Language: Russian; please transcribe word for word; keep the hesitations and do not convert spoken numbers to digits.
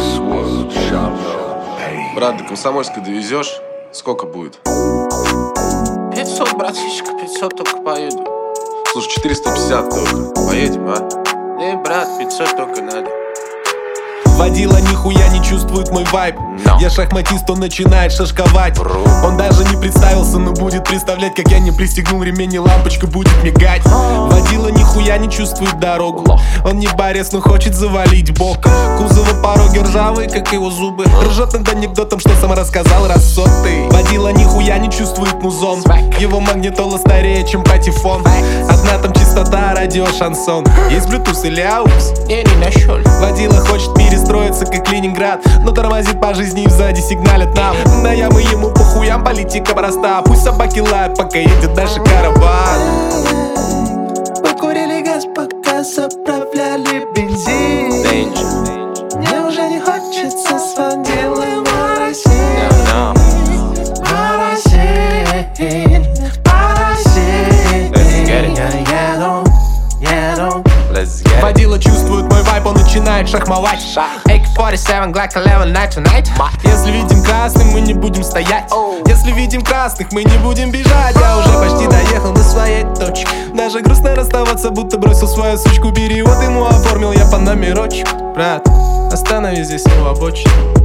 Брат, до Комсомольской довезешь? Сколько будет? пятьсот, братишка, пятьсот только поеду. Слушай, четыреста пятьдесят только. Поедем, а? Не, брат, пятьсот только надо. Водила нихуя не чувствует мой вайб. no. Я шахматист, он начинает шашковать. Бру. Он даже не представился, но будет представлять, как я не пристегнул ремень и лампочка будет мигать. Водила нихуя не чувствует дорогу. Он не борец, но хочет завалить боком. Кузова пороги ржавые, как его зубы. Ржет над анекдотом, что сам рассказал раз сотый. Водила нихуя не чувствует музон. Его магнитола старее, чем патефон. Одна там чистота, радио, шансон. Есть блютуз или аукс? Не, не нашел. Водила хочет перестроиться, как Ленинград, но тормозит по жизни и сзади сигналят нам. На ямы ему по хуям, политика проста. Пусть собаки лают, пока едет дальше караван. Покурили газ, пока заправляли бензин. Danger. Мне уже не хочется с водилой на России. No, no. На России, на России. Let's get it. Я еду, еду. Let's get it. Водила чувствует мой вайп, он начинает шахмовать. эй кей сорок семь, Glock eleven, night to night. Если видим красных, мы не будем стоять. Если видим красных, мы не будем бежать. Я уже почти доехал до своей точки. Даже грустно расставаться, будто бросил свою сучку. Перевод ему оформил я по номерочку. Брат, остановись здесь у обочины.